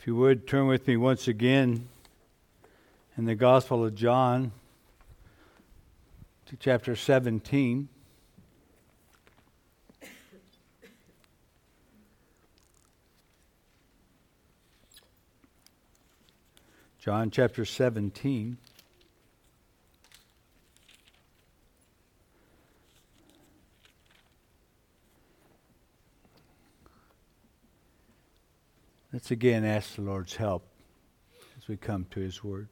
If you would, turn with me once again in the Gospel of John to chapter 17. John chapter 17. Let's again ask the Lord's help as we come to His Word.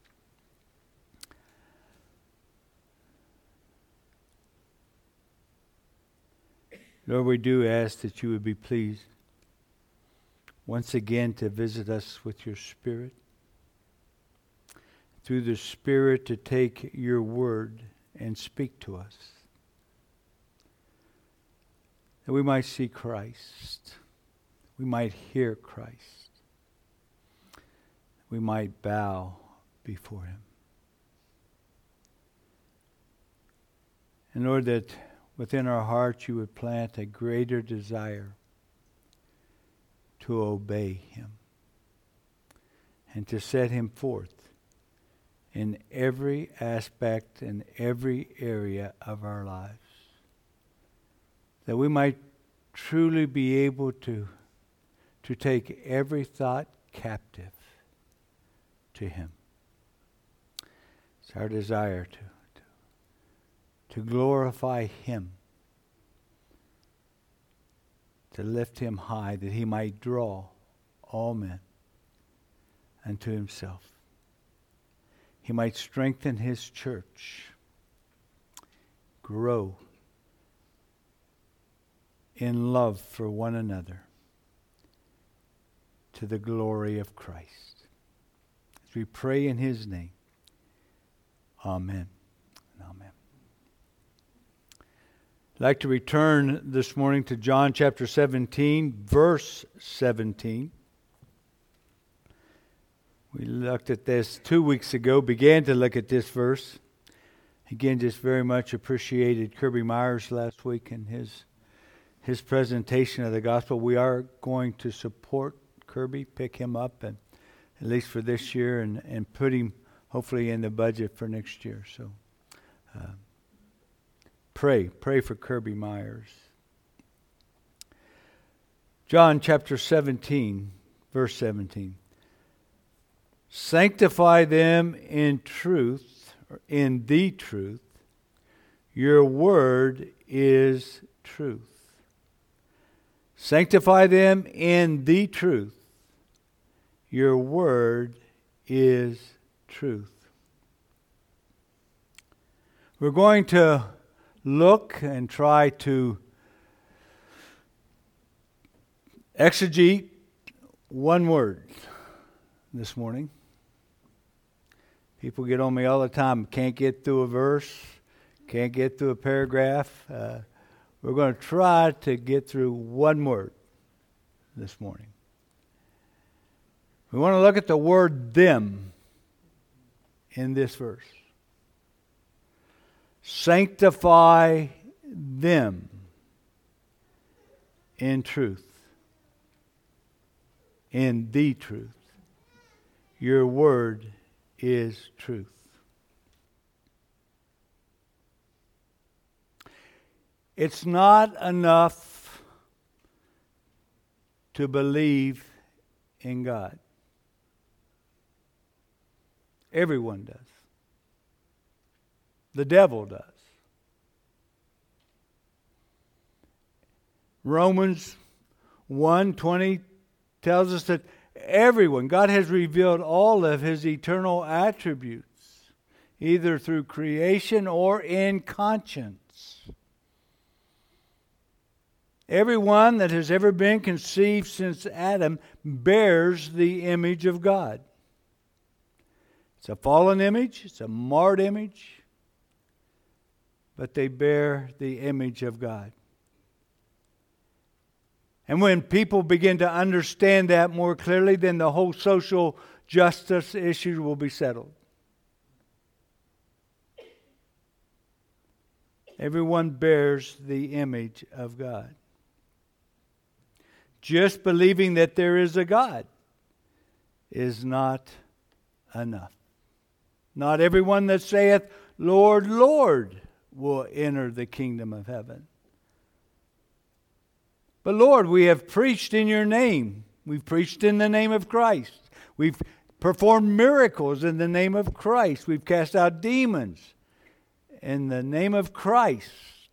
Lord, we do ask that you would be pleased once again to visit us with your Spirit. Through the Spirit to take your Word and speak to us. That we might see Christ. We might hear Christ. We might bow before Him. And Lord, that within our hearts you would plant a greater desire to obey Him and to set Him forth in every aspect and every area of our lives. That we might truly be able to take every thought captive to Him. It's our desire to glorify Him, to lift Him high, that He might draw all men unto Himself. He might strengthen His church, grow in love for one another, to the glory of Christ. As we pray in His name, amen and amen. I'd like to return this morning to John chapter 17, verse 17. We looked at this 2 weeks ago, began to look at this verse. Again, just very much appreciated Kirby Myers last week and his presentation of the gospel. We are going to support Kirby, pick him up, and at least for this year, and put him hopefully in the budget for next year. So pray for Kirby Myers. John chapter 17, verse 17. Sanctify them in truth, or in the truth. Your word is truth. Sanctify them in the truth. Your word is truth. We're going to look and try to exegete one word this morning. People get on me all the time. Can't get through a verse. Can't get through a paragraph. We're going to try to get through one word this morning. We want to look at the word them in this verse. Sanctify them in truth. In the truth. Your word is truth. It's not enough to believe in God. Everyone does. The devil does. Romans 1:20 tells us that everyone, God has revealed all of His eternal attributes, either through creation or in conscience. Everyone that has ever been conceived since Adam bears the image of God. It's a fallen image, it's a marred image, but they bear the image of God. And when people begin to understand that more clearly, then the whole social justice issue will be settled. Everyone bears the image of God. Just believing that there is a God is not enough. Not everyone that saith, Lord, Lord, will enter the kingdom of heaven. But Lord, we have preached in your name. We've preached in the name of Christ. We've performed miracles in the name of Christ. We've cast out demons in the name of Christ.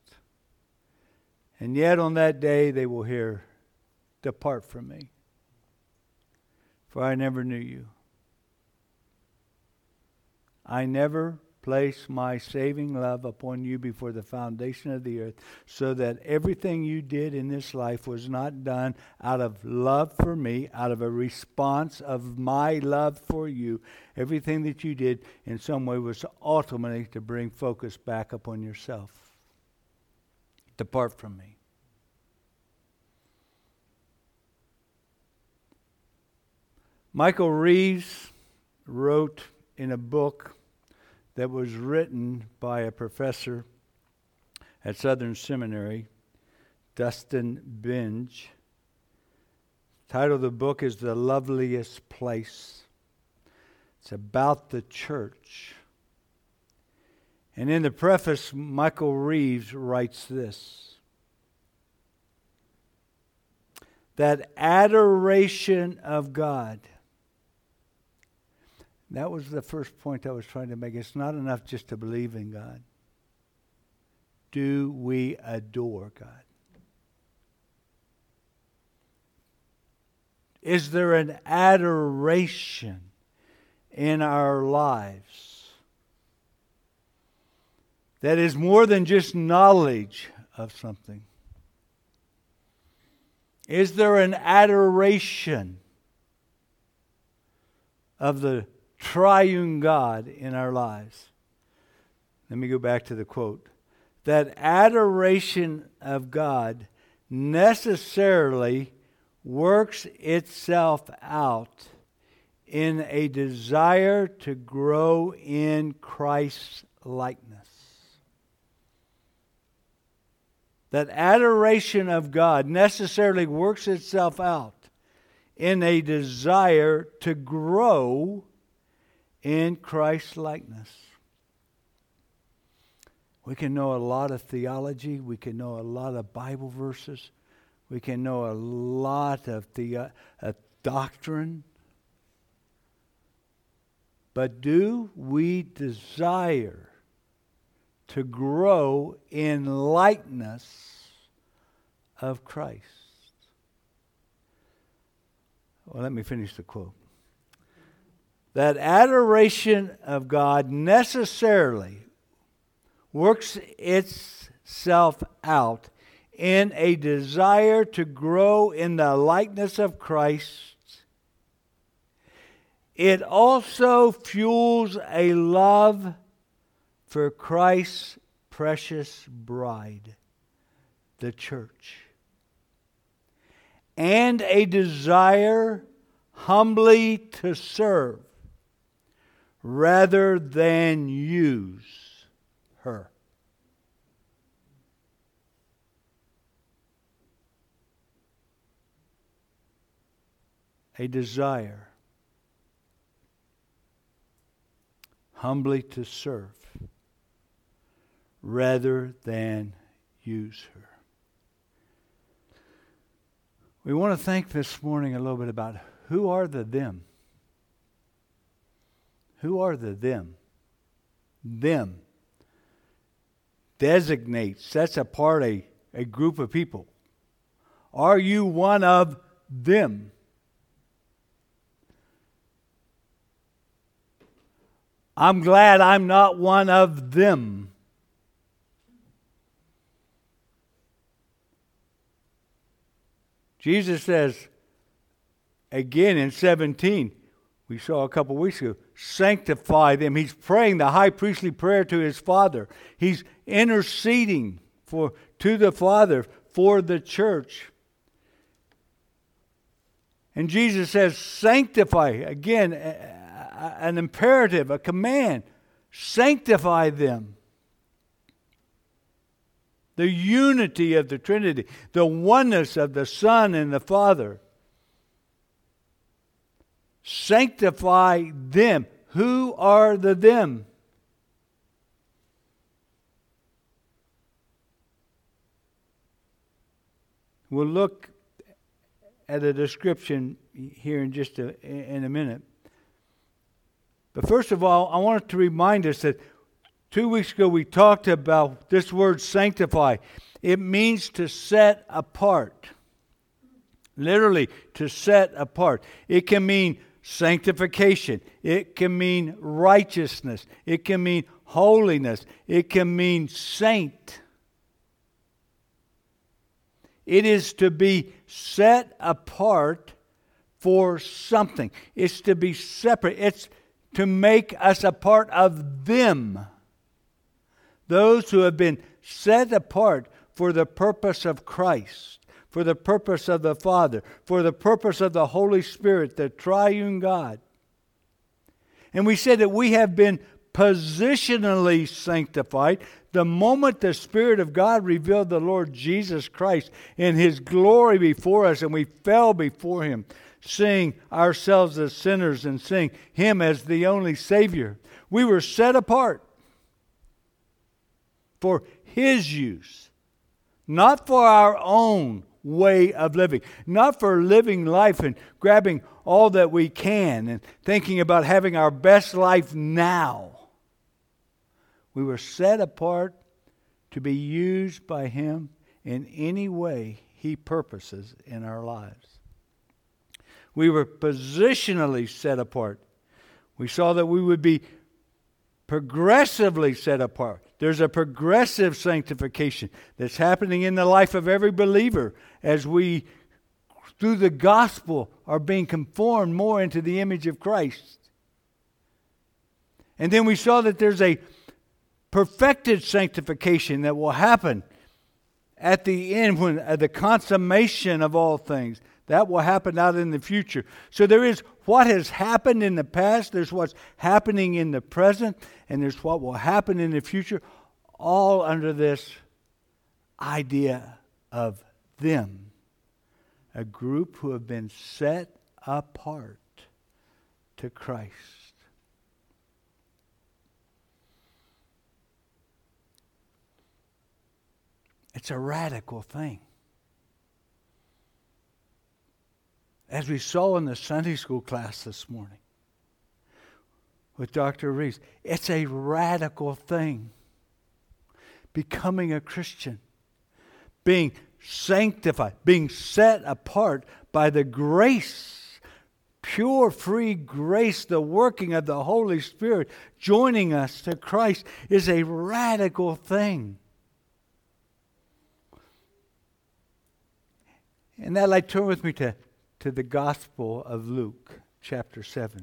And yet on that day they will hear, depart from me, for I never knew you. I never placed my saving love upon you before the foundation of the earth, so that everything you did in this life was not done out of love for me, out of a response of my love for you. Everything that you did in some way was ultimately to bring focus back upon yourself. Depart from me. Michael Reeves wrote in a book that was written by a professor at Southern Seminary, Dustin Benge. The title of the book is The Loveliest Place. It's about the church. And in the preface, Michael Reeves writes this: that adoration of God. That was the first point I was trying to make. It's not enough just to believe in God. Do we adore God? Is there an adoration in our lives that is more than just knowledge of something? Is there an adoration of the triune God in our lives? Let me go back to the quote. That adoration of God necessarily works itself out in a desire to grow in Christ's likeness. That adoration of God necessarily works itself out in a desire to grow in Christ's likeness. We can know a lot of theology. We can know a lot of Bible verses. We can know a lot of doctrine. But do we desire to grow in likeness of Christ? Well, let me finish the quote. That adoration of God necessarily works itself out in a desire to grow in the likeness of Christ. It also fuels a love for Christ's precious bride, the church, and a desire humbly to serve rather than use her. A desire humbly to serve rather than use her. We want to think this morning a little bit about who are the them. Who are the them? Them designates, that's a part of a group of people. Are you one of them? I'm glad I'm not one of them. Jesus says, again in 17, we saw a couple weeks ago, sanctify them. He's praying the high priestly prayer to his Father. He's interceding to the Father for the church. And Jesus says, sanctify. Again, an imperative, a command. Sanctify them. The unity of the Trinity, the oneness of the Son and the Father. sanctify them. Who are the them? We'll look at a description here in a minute. But first of all, I wanted to remind us that 2 weeks ago we talked about this word sanctify. It means to set apart. Literally, to set apart. It can mean sanctification. It can mean righteousness. It can mean holiness. It can mean saint. It is to be set apart for something. It's to be separate. It's to make us a part of them. Those who have been set apart for the purpose of Christ, for the purpose of the Father, for the purpose of the Holy Spirit, the triune God. And we said that we have been positionally sanctified the moment the Spirit of God revealed the Lord Jesus Christ in His glory before us, and we fell before Him, seeing ourselves as sinners and seeing Him as the only Savior. We were set apart for His use, not for our own way of living, not for living life and grabbing all that we can and thinking about having our best life now. We were set apart to be used by Him in any way He purposes in our lives. We were positionally set apart. We saw that we would be progressively set apart. There's a progressive sanctification that's happening in the life of every believer as we, through the gospel, are being conformed more into the image of Christ. And then we saw that there's a perfected sanctification that will happen at the end, when at the consummation of all things. That will happen out in the future. So there is what has happened in the past, there's what's happening in the present, and there's what will happen in the future, all under this idea of them. A group who have been set apart to Christ. It's a radical thing. As we saw in the Sunday school class this morning with Dr. Reeves, it's a radical thing. Becoming a Christian, being sanctified, being set apart by the grace, pure, free grace, the working of the Holy Spirit, joining us to Christ is a radical thing. And that, like, turn with me to the Gospel of Luke, chapter 7.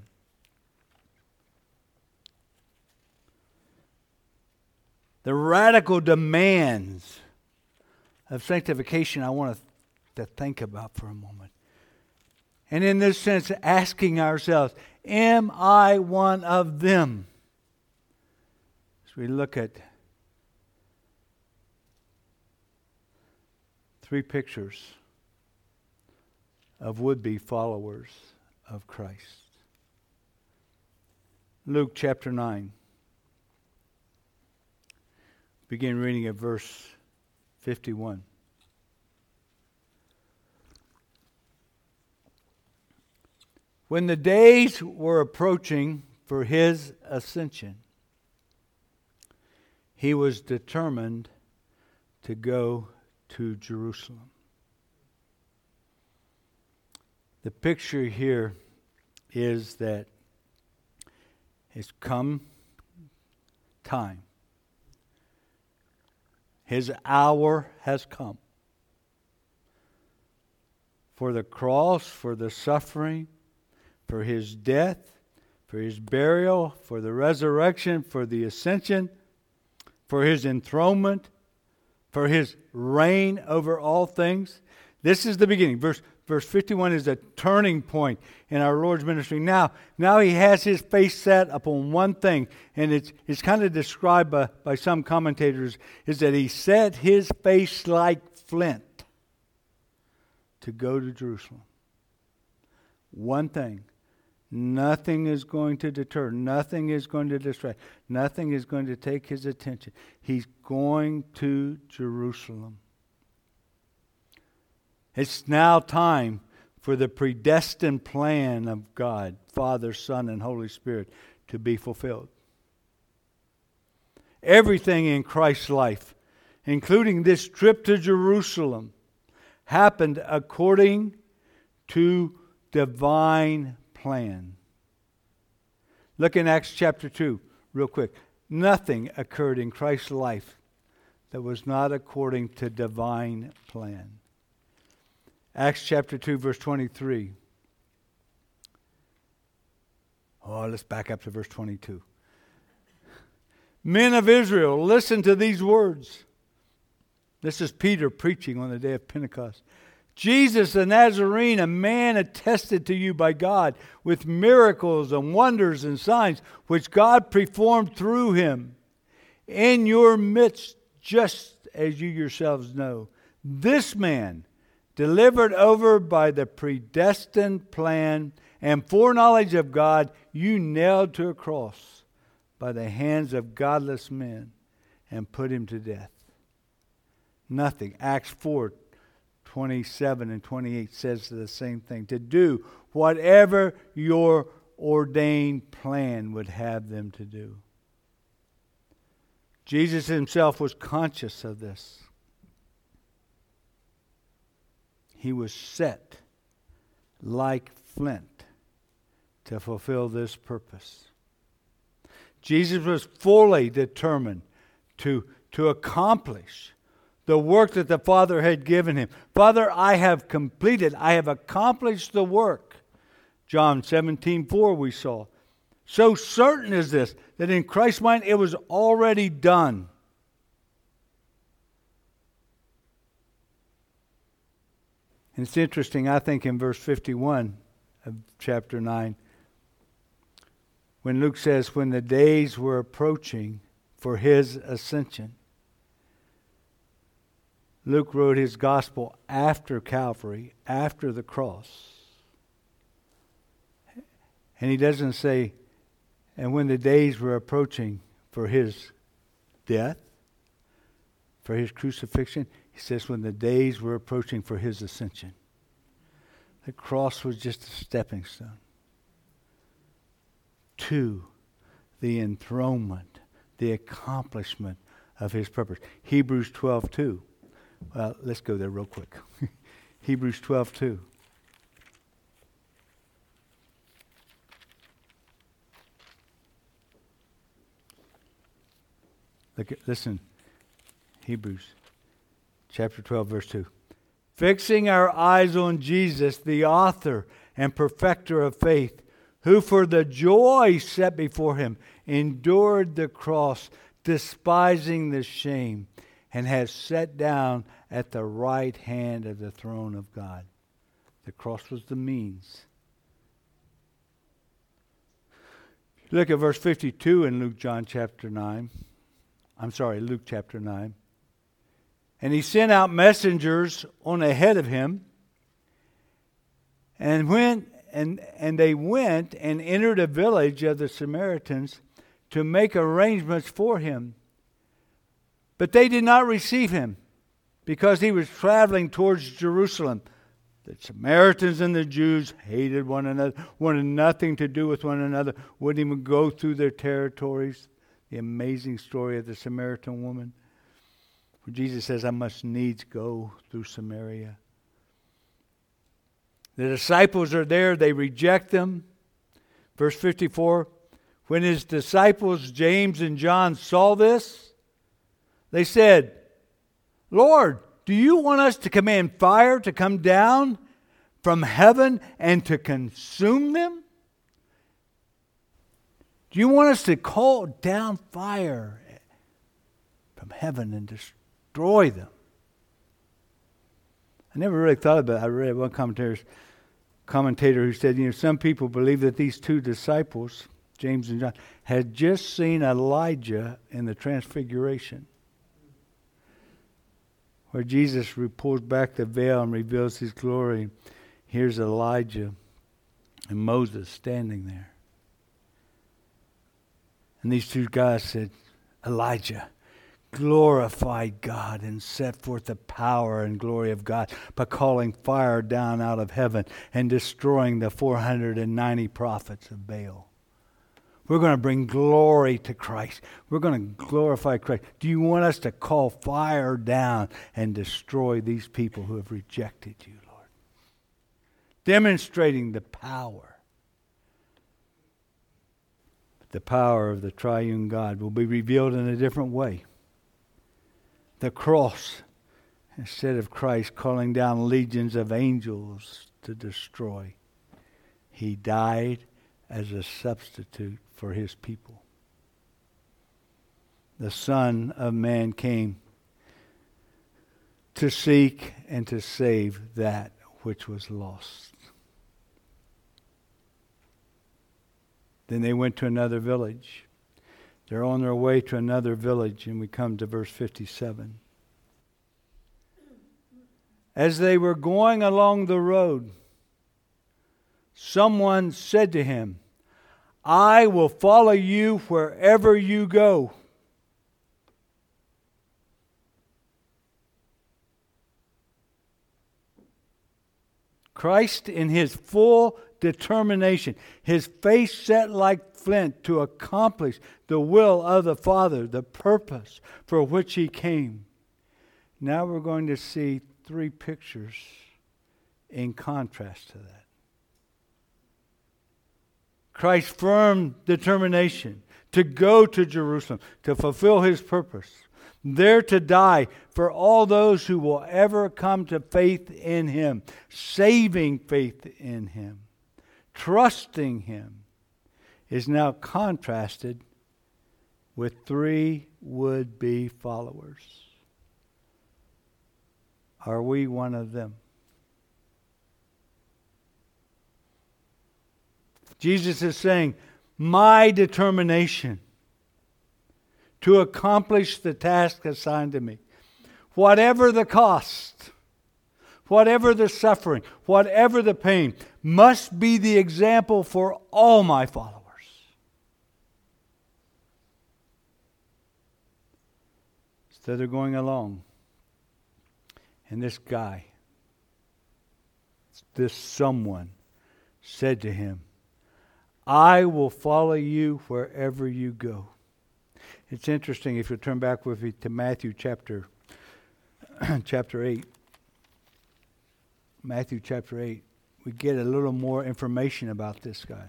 The radical demands of sanctification I want to think about for a moment. And in this sense, asking ourselves, am I one of them? As we look at 3 pictures of would-be followers of Christ. Luke chapter 9. Begin reading at verse 51. When the days were approaching for His ascension, He was determined to go to Jerusalem. The picture here is that it's come time. His hour has come. For the cross, for the suffering, for His death, for His burial, for the resurrection, for the ascension, for His enthronement, for His reign over all things. This is the beginning. Verse 51 is a turning point in our Lord's ministry. Now He has His face set upon one thing, and it's kind of described by some commentators, is that He set His face like flint to go to Jerusalem. One thing, Nothing is going to deter. Nothing is going to distract. Nothing is going to take his attention. He's going to Jerusalem. It's now time for the predestined plan of God, Father, Son, and Holy Spirit to be fulfilled. Everything in Christ's life, including this trip to Jerusalem, happened according to divine plan. Look in Acts chapter 2 real quick. Nothing occurred in Christ's life that was not according to divine plan. Acts chapter 2 verse 23. Let's back up to verse 22. Men of Israel, listen to these words. This is Peter preaching on the day of Pentecost. Jesus the Nazarene, a man attested to you by God with miracles and wonders and signs, which God performed through him in your midst, just as you yourselves know. This man, delivered over by the predestined plan and foreknowledge of God, you nailed to a cross by the hands of godless men and put him to death. Nothing. Acts 4:27 and 28 says the same thing. To do whatever your ordained plan would have them to do. Jesus himself was conscious of this. He was set like flint to fulfill this purpose. Jesus was fully determined to accomplish the work that the Father had given him. Father, I have accomplished the work. John 17:4 we saw. So certain is this, that in Christ's mind it was already done. And it's interesting, I think, in verse 51 of chapter 9, when Luke says, when the days were approaching for his ascension. Luke wrote his gospel after Calvary, after the cross. And he doesn't say, and when the days were approaching for his death, for his crucifixion, he says when the days were approaching for his ascension. The cross was just a stepping stone to the enthronement, the accomplishment of his purpose. Hebrews 12:2. Well, let's go there real quick. Hebrews 12:2. Listen. Hebrews chapter 12, verse 2. Fixing our eyes on Jesus, the author and perfecter of faith, who for the joy set before him endured the cross, despising the shame, and has sat down at the right hand of the throne of God. The cross was the means. Look at verse 52 in Luke chapter 9. And he sent out messengers on ahead of him, and they went and entered a village of the Samaritans to make arrangements for him. But they did not receive him, because he was traveling towards Jerusalem. The Samaritans and the Jews hated one another, wanted nothing to do with one another, wouldn't even go through their territories. The amazing story of the Samaritan woman, where Jesus says, I must needs go through Samaria. The disciples are there. They reject them. Verse 54, when his disciples, James and John, saw this, they said, Lord, do you want us to command fire to come down from heaven and to consume them? Do you want us to call down fire from heaven and destroy them? I never really thought about it. I read one commentator who said, some people believe that these two disciples, James and John, had just seen Elijah in the Transfiguration, where Jesus pulls back the veil and reveals his glory. Here's Elijah and Moses standing there. And these two guys said, Elijah glorified God and set forth the power and glory of God by calling fire down out of heaven and destroying the 490 prophets of Baal. We're going to bring glory to Christ. We're going to glorify Christ. Do you want us to call fire down and destroy these people who have rejected you, Lord? Demonstrating the power. The power of the triune God will be revealed in a different way. The cross, instead of Christ calling down legions of angels to destroy, He died as a substitute for His people. The Son of Man came to seek and to save that which was lost. Then they went to another village. They're on their way to another village, and we come to verse 57. As they were going along the road, someone said to him, I will follow you wherever you go. Christ, in His full determination, His face set like flint to accomplish the will of the Father, the purpose for which He came. Now we're going to see three pictures in contrast to that. Christ's firm determination to go to Jerusalem, to fulfill His purpose, there to die for all those who will ever come to faith in Him, saving faith in Him, trusting Him, is now contrasted with three would-be followers. Are we one of them? Jesus is saying, my determination to accomplish the task assigned to me, whatever the cost, whatever the suffering, whatever the pain, must be the example for all my followers. So they're going along. And this guy, this someone, said to him, I will follow you wherever you go. It's interesting, if you turn back with me to Matthew chapter 8. Matthew chapter 8. We get a little more information about this guy.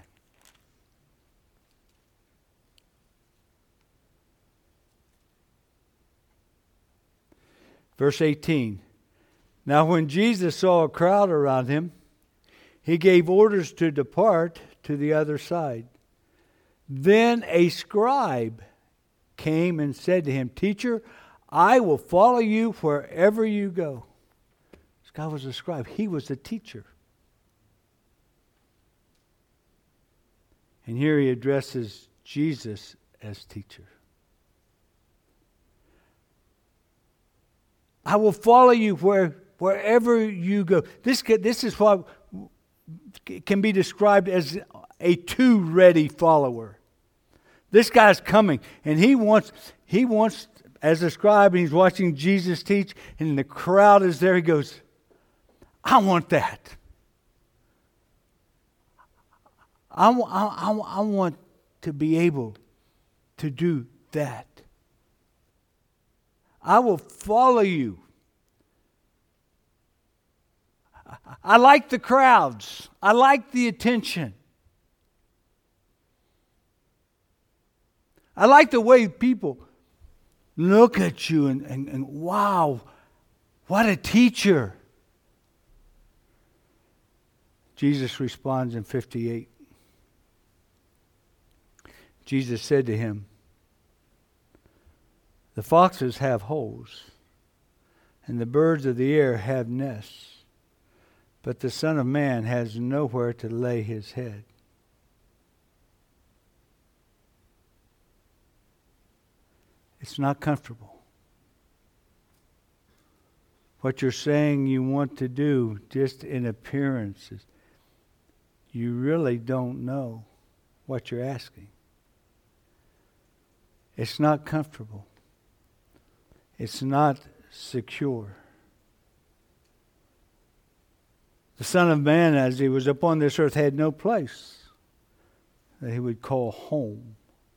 Verse 18. Now when Jesus saw a crowd around Him, He gave orders to depart to the other side. Then a scribe came and said to Him, Teacher, I will follow you wherever you go. This guy was a scribe. He was a teacher. And here he addresses Jesus as teacher. I will follow you wherever you go. This is what can be described as a too-ready follower. This guy's coming, and he wants, as a scribe, and he's watching Jesus teach, and the crowd is there. He goes, I want that. I want to be able to do that. I will follow you. I like the crowds. I like the attention. I like the way people look at you and wow, what a teacher. Jesus responds in 58. Jesus said to him, the foxes have holes, and the birds of the air have nests, but the Son of Man has nowhere to lay His head. It's not comfortable. What you're saying you want to do, just in appearances, you really don't know what you're asking. It's not comfortable. It's not secure. The Son of Man, as he was upon this earth, had no place that he would call home.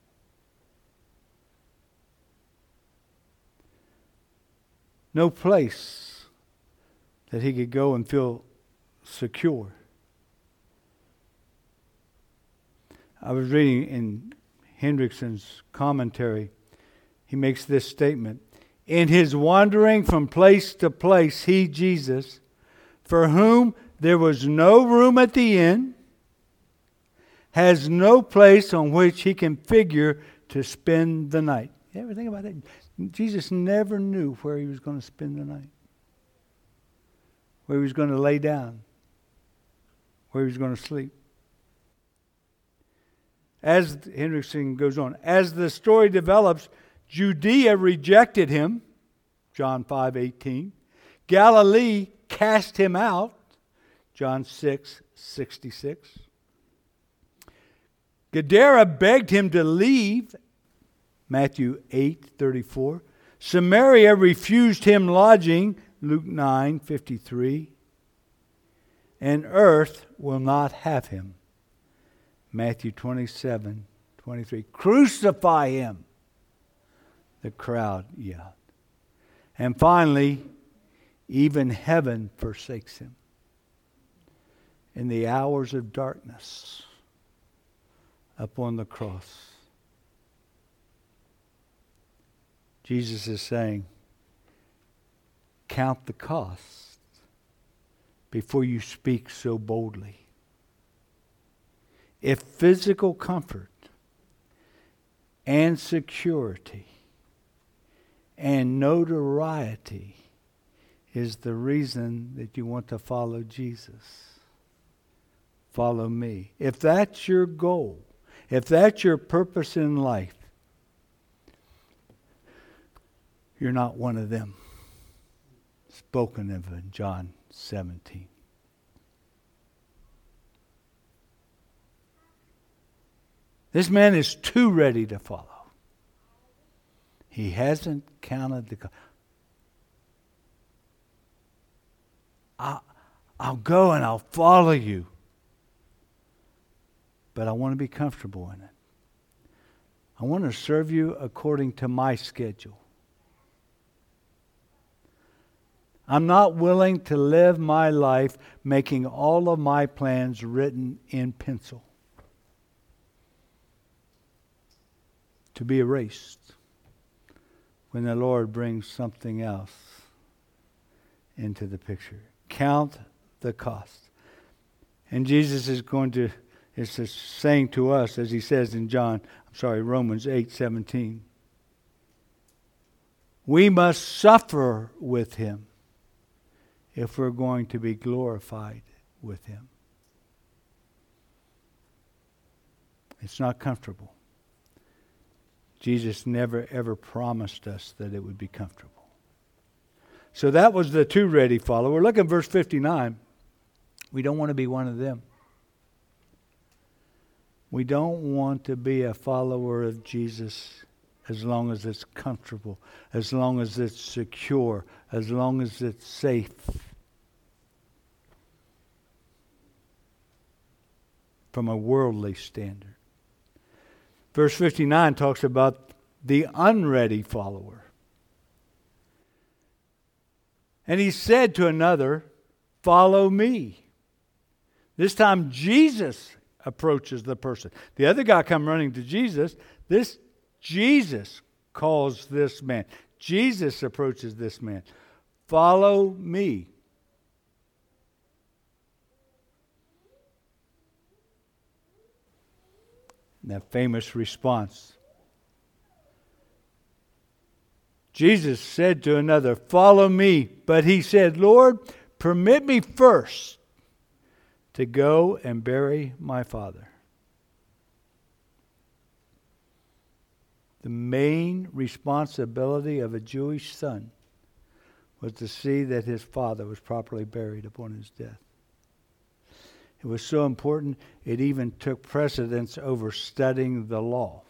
No place that he could go and feel secure. I was reading in Hendrickson's commentary, he makes this statement. In his wandering from place to place, he, Jesus, for whom there was no room at the inn, has no place on which he can figure to spend the night. You ever think about that? Jesus never knew where he was going to spend the night, where he was going to lay down, where he was going to sleep. As Hendrickson goes on, as the story develops, Judea rejected him, John 5:18. Galilee cast him out, John 6:66. Gadara begged him to leave, Matthew 8:34. Samaria refused him lodging, Luke 9:53. And earth will not have him, Matthew 27:23. Crucify him, the crowd yelled. And finally, even heaven forsakes him. In the hours of darkness upon the cross, Jesus is saying, count the cost before you speak so boldly. If physical comfort and security and notoriety is the reason that you want to follow Jesus, follow me. If that's your goal, if that's your purpose in life, you're not one of them. Spoken of in John 17. This man is too ready to follow. He hasn't counted the cost. I'll go and I'll follow you. But I want to be comfortable in it. I want to serve you according to my schedule. I'm not willing to live my life making all of my plans written in pencil, to be erased when the Lord brings something else into the picture. Count the cost. And Jesus is saying to us, as he says in Romans 8:17, we must suffer with him if we're going to be glorified with him. It's not comfortable. Jesus never ever promised us that it would be comfortable. So that was the too ready follower. Look at verse 59. We don't want to be one of them. We don't want to be a follower of Jesus as long as it's comfortable, as long as it's secure, as long as it's safe. From a worldly standard. Verse 59 talks about the unready follower. And he said to another, follow me. This time Jesus approaches the person. The other guy come running to Jesus. This Jesus calls this man. Jesus approaches this man. Follow me. And that famous response. Jesus said to another, follow me. But he said, Lord, permit me first to go and bury my father. The main responsibility of a Jewish son was to see that his father was properly buried upon his death. It was so important, it even took precedence over studying the law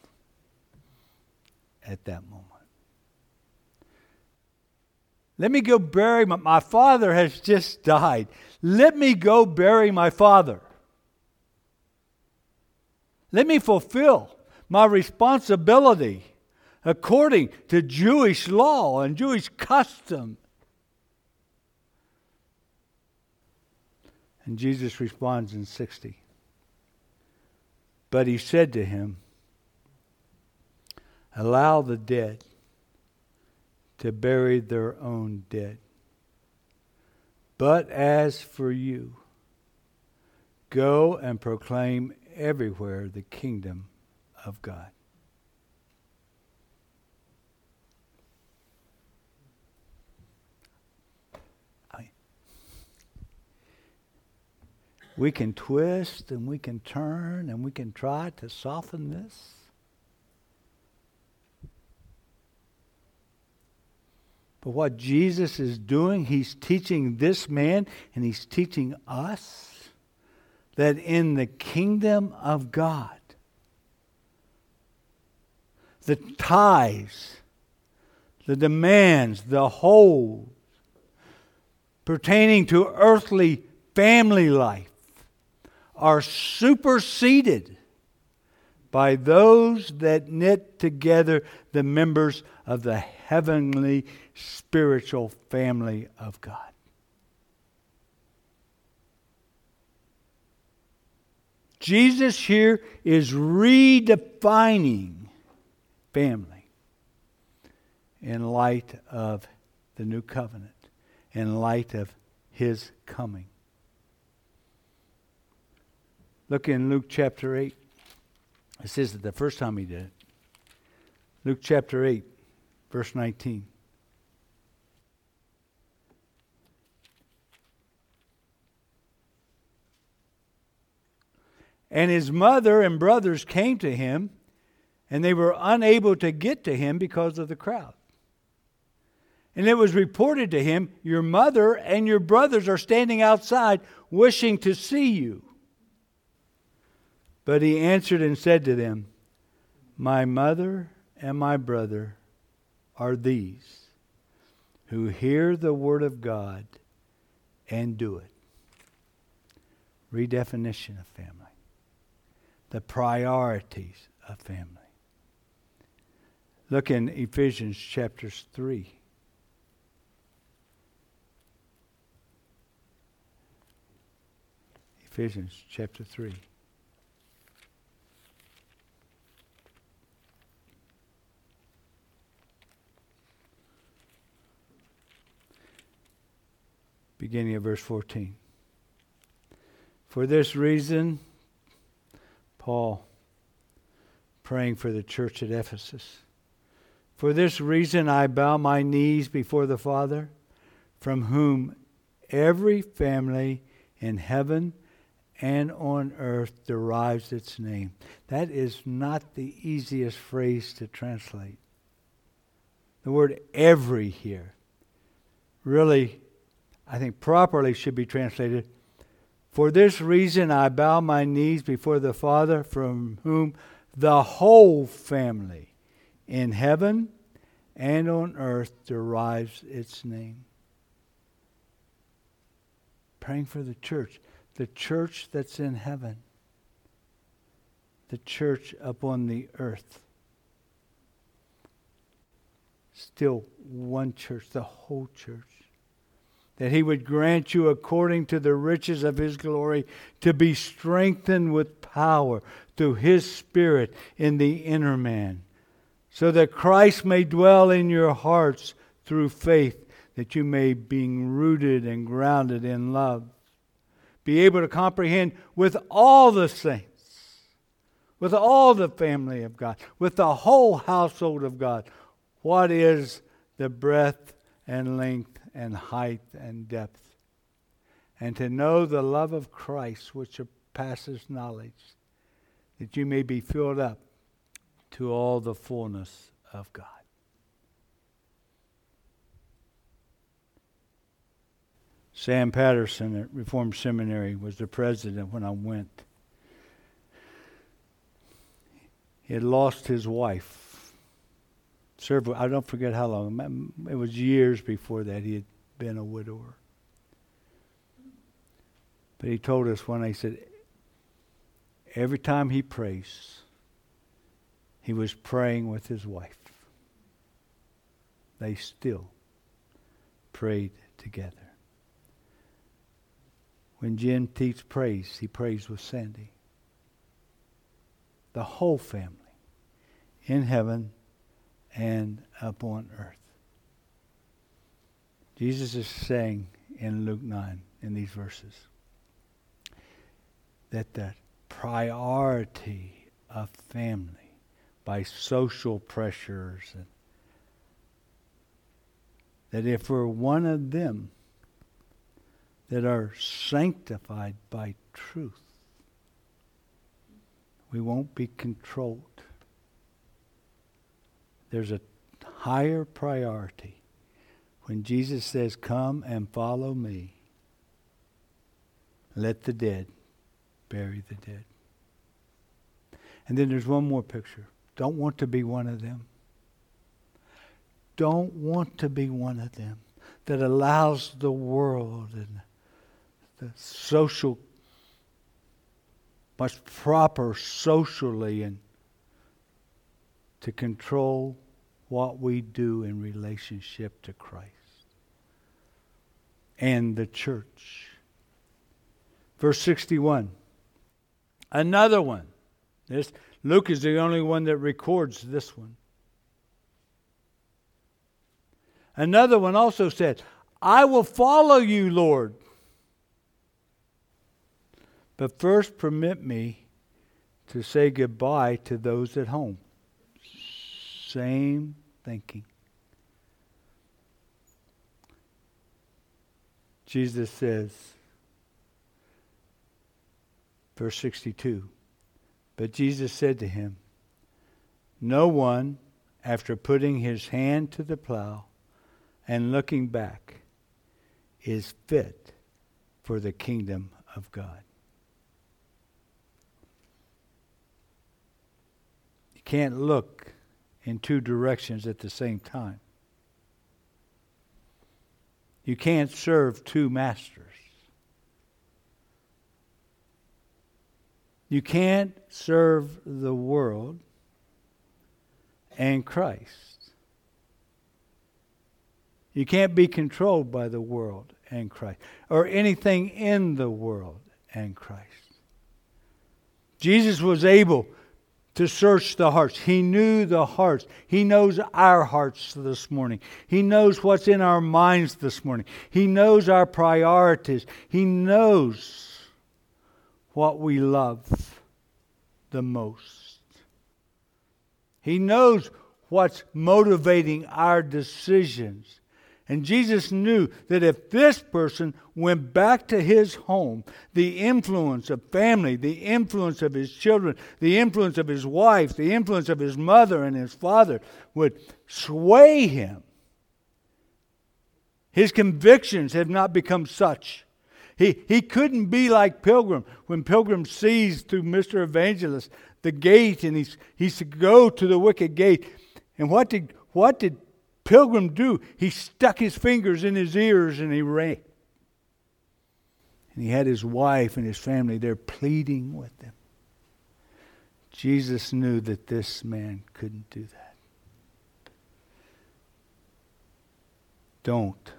at that moment. Let me go bury my father has just died. Let me go bury my father. Let me fulfill my responsibility according to Jewish law and Jewish custom. And Jesus responds in 60. But he said to him, allow the dead to bury their own dead. But as for you, go and proclaim everywhere the kingdom of God. We can twist and we can turn and we can try to soften this. But what Jesus is doing, he's teaching this man and he's teaching us that in the kingdom of God, the ties, the demands, the holds pertaining to earthly family life are superseded by those that knit together the members of the heavenly spiritual family of God. Jesus here is redefining family in light of the new covenant, in light of his coming. Look in Luke chapter 8. It says that the first time he did it. Luke chapter 8, verse 19. And his mother and brothers came to him, and they were unable to get to him because of the crowd. And it was reported to him, your mother and your brothers are standing outside wishing to see you. But he answered and said to them, my mother and my brother are these, who hear the word of God and do it. Redefinition of family. The priorities of family. Look in Ephesians chapter 3. Ephesians chapter 3. Beginning of verse 14. For this reason, Paul praying for the church at Ephesus. For this reason I bow my knees before the Father, from whom every family in heaven and on earth derives its name. That is not the easiest phrase to translate. The word every here really, I think properly should be translated, for this reason I bow my knees before the Father, from whom the whole family in heaven and on earth derives its name. Praying for the church that's in heaven, the church upon the earth. Still one church, the whole church. That he would grant you according to the riches of his glory to be strengthened with power through his Spirit in the inner man, so that Christ may dwell in your hearts through faith, that you may, being rooted and grounded in love, be able to comprehend with all the saints, with all the family of God, with the whole household of God, what is the breadth and length and height and depth, and to know the love of Christ which surpasses knowledge, that you may be filled up to all the fullness of God. Sam Patterson at Reformed Seminary was the president when I went. He had lost his wife. I don't forget how long. It was years before that he had been a widower. But he told us he said, every time he prays, he was praying with his wife. They still prayed together. When Jim Teets prays, he prays with Sandy. The whole family in heaven and up on earth. Jesus is saying in Luke 9, in these verses, that the priority of family by social pressures, and that if we're one of them that are sanctified by truth, we won't be controlled. There's a higher priority. When Jesus says, come and follow me, let the dead bury the dead. And then there's one more picture. Don't want to be one of them. Don't want to be one of them that allows the world and the social, much proper socially, and to control what we do in relationship to Christ and the church. Verse 61. Another one. Luke is the only one that records this one. Another one also said, I will follow you, Lord. But first permit me to say goodbye to those at home. Same thinking. Jesus says, verse 62, but Jesus said to him, no one, after putting his hand to the plow and looking back, is fit for the kingdom of God. You can't look in two directions at the same time. You can't serve two masters. You can't serve the world and Christ. You can't be controlled by the world and Christ, or anything in the world and Christ. Jesus was able to search the hearts. He knew the hearts. He knows our hearts this morning. He knows what's in our minds this morning. He knows our priorities. He knows what we love the most. He knows what's motivating our decisions. And Jesus knew that if this person went back to his home, the influence of family, the influence of his children, the influence of his wife, the influence of his mother and his father would sway him. His convictions have not become such. He couldn't be like Pilgrim. When Pilgrim sees through Mr. Evangelist the gate, and he's to go to the wicket gate. And what did Pilgrim do? He stuck his fingers in his ears and he ran. And he had his wife and his family there pleading with him. Jesus knew that this man couldn't do that. Don't.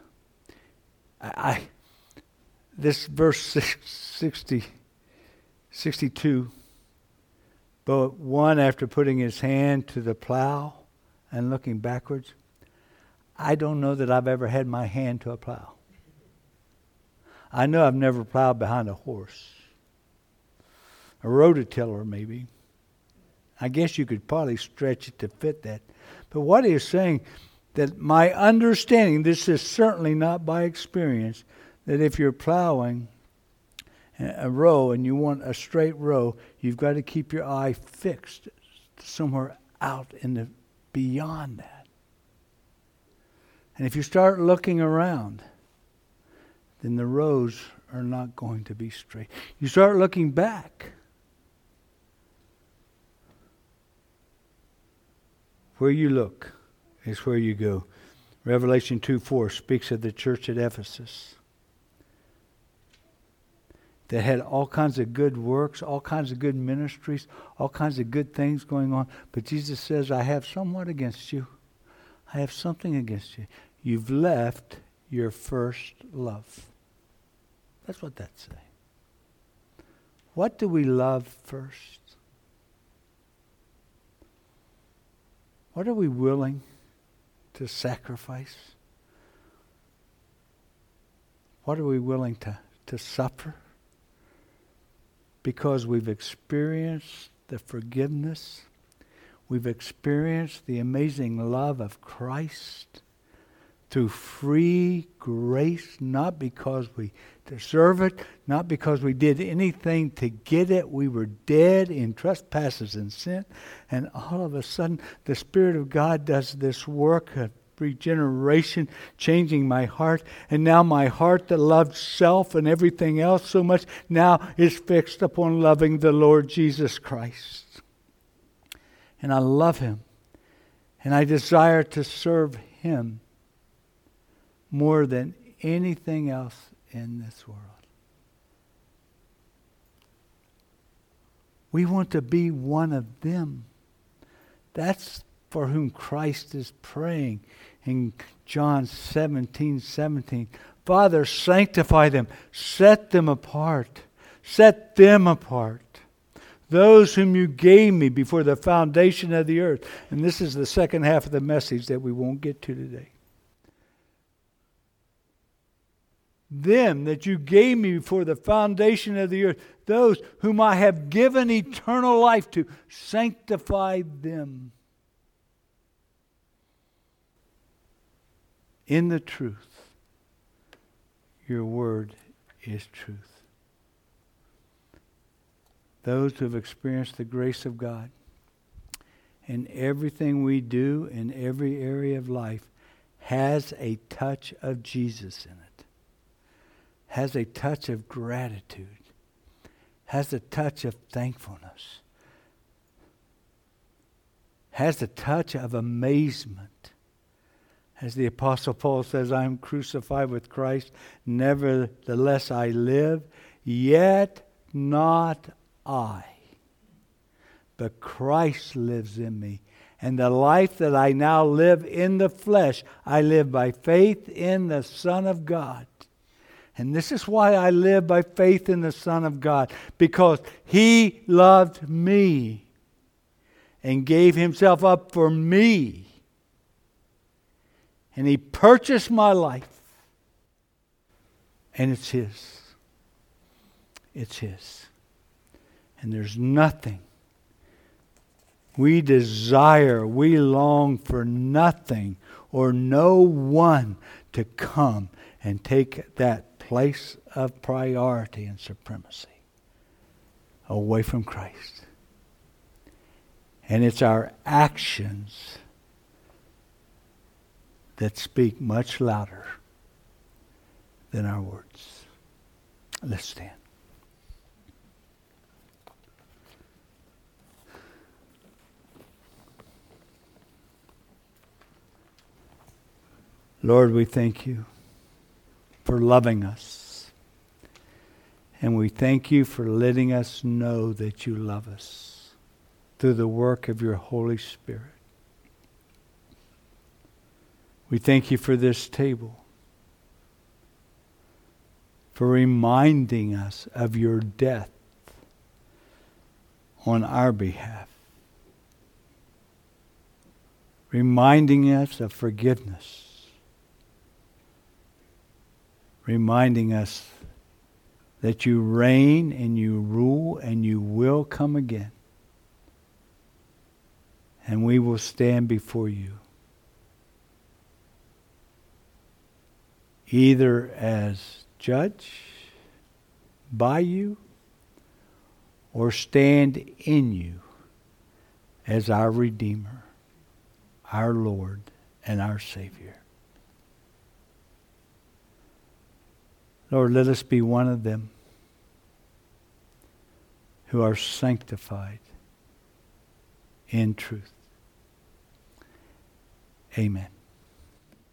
This verse 62, but one after putting his hand to the plow and looking backwards, I don't know that I've ever had my hand to a plow. I know I've never plowed behind a horse. A rototiller maybe. I guess you could probably stretch it to fit that. But what he is saying, that my understanding, this is certainly not by experience, that if you're plowing a row and you want a straight row, you've got to keep your eye fixed somewhere out in the beyond that. And if you start looking around, then the roads are not going to be straight. You start looking back. Where you look is where you go. Revelation 2:4 speaks of the church at Ephesus that had all kinds of good works, all kinds of good ministries, all kinds of good things going on. But Jesus says, I have somewhat against you. I have something against you. You've left your first love. That's what that says. What do we love first? What are we willing to sacrifice? What are we willing to suffer? Because we've experienced the forgiveness. We've experienced the amazing love of Christ through free grace, not because we deserve it, not because we did anything to get it. We were dead in trespasses and sin. And all of a sudden, the Spirit of God does this work of regeneration, changing my heart. And now my heart that loved self and everything else so much now is fixed upon loving the Lord Jesus Christ. And I love Him. And I desire to serve Him more than anything else in this world. We want to be one of them. That's for whom Christ is praying in John 17:17. Father, sanctify them. Set them apart. Set them apart. Those whom you gave me before the foundation of the earth. And this is the second half of the message that we won't get to today. Them that you gave me before the foundation of the earth, those whom I have given eternal life to, sanctify them in the truth. Your word is truth. Those who have experienced the grace of God in everything we do in every area of life has a touch of Jesus in it. Has a touch of gratitude, has a touch of thankfulness, has a touch of amazement. As the Apostle Paul says, I am crucified with Christ, nevertheless I live, yet not I, but Christ lives in me. And the life that I now live in the flesh, I live by faith in the Son of God. And this is why I live by faith in the Son of God. Because He loved me and gave Himself up for me. And He purchased my life. And it's His. It's His. And there's nothing. We desire, we long for nothing or no one to come and take that place of priority and supremacy away from Christ. And it's our actions that speak much louder than our words. Let's stand. Lord, we thank You for loving us. And we thank You for letting us know that You love us through the work of Your Holy Spirit. We thank You for this table, for reminding us of Your death on our behalf, reminding us of forgiveness, reminding us that You reign and You rule and You will come again. And we will stand before You, either as judge by You or stand in You as our Redeemer, our Lord, and our Savior. Lord, let us be one of them who are sanctified in truth. Amen.